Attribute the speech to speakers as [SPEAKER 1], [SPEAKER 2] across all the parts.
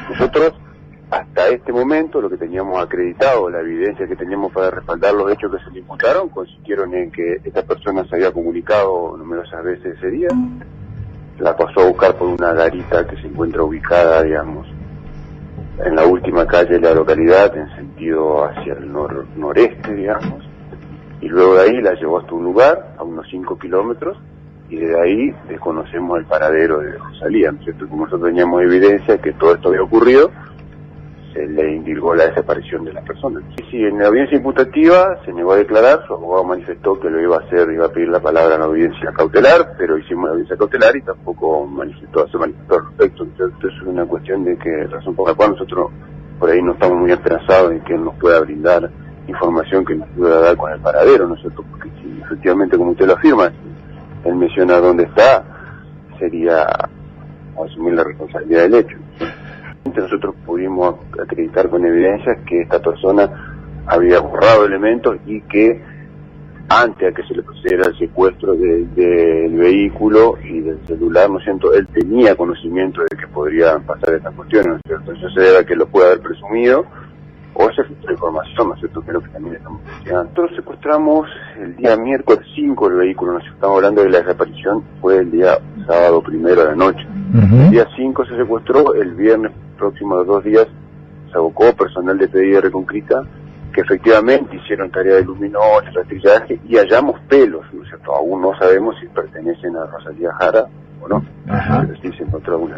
[SPEAKER 1] Nosotros, hasta este momento, lo que teníamos acreditado, la evidencia que teníamos para respaldar los hechos que se le imputaron, consistieron en que esta persona se había comunicado numerosas veces ese día, la pasó a buscar por una garita que se encuentra ubicada, digamos, en la última calle de la localidad, en sentido hacia el noreste, digamos, y luego de ahí la llevó hasta un lugar, a unos 5 kilómetros, y de ahí desconocemos el paradero de Rosalía, ¿no es cierto? Como nosotros teníamos evidencia de que todo esto había ocurrido, se le indilgó la desaparición de la persona. Sí, en la audiencia imputativa se negó a declarar, su abogado manifestó que lo iba a hacer, iba a pedir la palabra en la audiencia cautelar, pero hicimos la audiencia cautelar y tampoco se manifestó al respecto. Entonces es una cuestión de que, razón por la cual nosotros por ahí no estamos muy esperanzados en que él nos pueda brindar información que nos pueda dar con el paradero, ¿no es cierto? Porque si efectivamente, como usted lo afirma, él menciona dónde está, sería asumir la responsabilidad del hecho. Nosotros pudimos acreditar con evidencias que esta persona había borrado elementos y que antes de que se le procediera el secuestro del vehículo y del celular, ¿no es cierto?, él tenía conocimiento de que podrían pasar estas cuestiones, ¿no es cierto? Entonces se debe a que lo puede haber presumido o se filtró información, ¿no es cierto?, que es lo que también estamos investigando. Nosotros secuestramos el día miércoles 5 el vehículo, ¿no? Estamos hablando de la desaparición, fue el día sábado 1 de la noche. El día 5 se secuestró, el viernes próximo de 2 días se abocó personal de PDI Reconquista que efectivamente hicieron tarea de luminol, rastrillaje y hallamos pelos, ¿no es cierto? Aún no sabemos si pertenecen a Rosalía Jara o no, pero sí se encontró una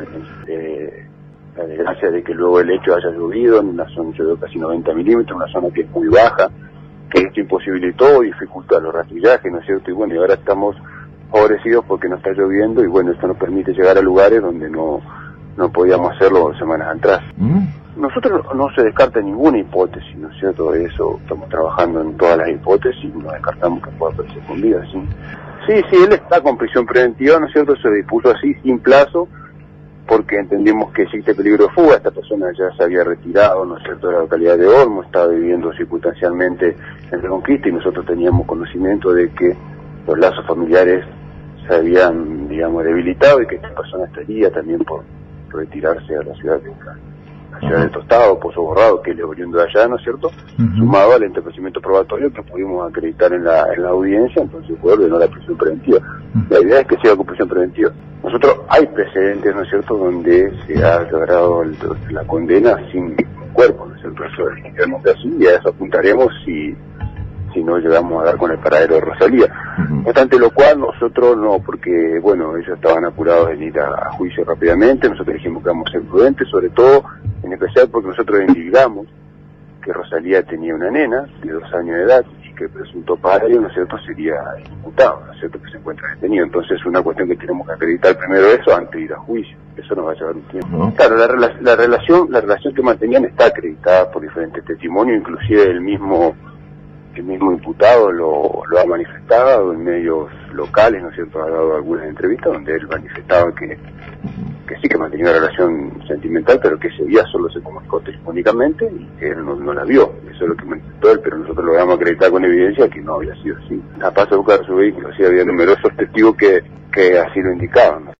[SPEAKER 1] la desgracia de que luego el hecho haya llovido en una zona, llovió casi 90 milímetros, una zona que es muy baja, que esto imposibilitó y dificulta los rastrillajes, ¿no es cierto? Y bueno, y ahora estamos favorecidos porque no está lloviendo y bueno, esto nos permite llegar a lugares donde no podíamos hacerlo semanas atrás. Nosotros no se descarta ninguna hipótesis, ¿no es cierto? Eso, estamos trabajando en todas las hipótesis y no descartamos que pueda aparecer con vida, ¿sí? Sí, él está con prisión preventiva, ¿no es cierto? Se dispuso así, sin plazo, porque entendimos que existe peligro de fuga. Esta persona ya se había retirado, ¿no es cierto?, de la localidad de Olmo, estaba viviendo circunstancialmente en Reconquista y nosotros teníamos conocimiento de que los lazos familiares se habían, digamos, debilitado y que esta persona estaría también por retirarse a la ciudad de Tostado, Pozo Borrado, que le oriundo de allá, ¿no es cierto? Sumado al entorpecimiento probatorio que pudimos acreditar en la audiencia, entonces fue ordenó la prisión preventiva. La idea es que siga con prisión preventiva. Nosotros hay precedentes, ¿no es cierto?, donde se ha logrado la condena sin cuerpo, ¿no es cierto? Eso es definitivamente así y a eso apuntaremos si no llegamos a dar con el paradero de Rosalía. No obstante lo cual, nosotros no, porque, bueno, ellos estaban apurados en ir a juicio rápidamente, nosotros dijimos que vamos a ser prudentes, sobre todo, en especial porque nosotros indicamos que Rosalía tenía una nena de 2 años de edad y que el presunto padre, ¿no es cierto?, sería imputado, ¿no es cierto?, que se encuentra detenido. Entonces es una cuestión que tenemos que acreditar primero eso antes de ir a juicio. Eso nos va a llevar un tiempo. Claro, la relación que mantenían está acreditada por diferentes testimonios, inclusive el mismo imputado lo ha manifestado en medios locales, ¿no es cierto?, ha dado algunas entrevistas donde él manifestaba que sí que mantenía una relación sentimental, pero que ese día solo se comunicó telefónicamente y que él no la vio. Eso es lo que manifestó él, pero nosotros lo vamos a acreditar con evidencia que no había sido así. A paso de buscar su vehículo, sí había numerosos testigos que así lo indicaban.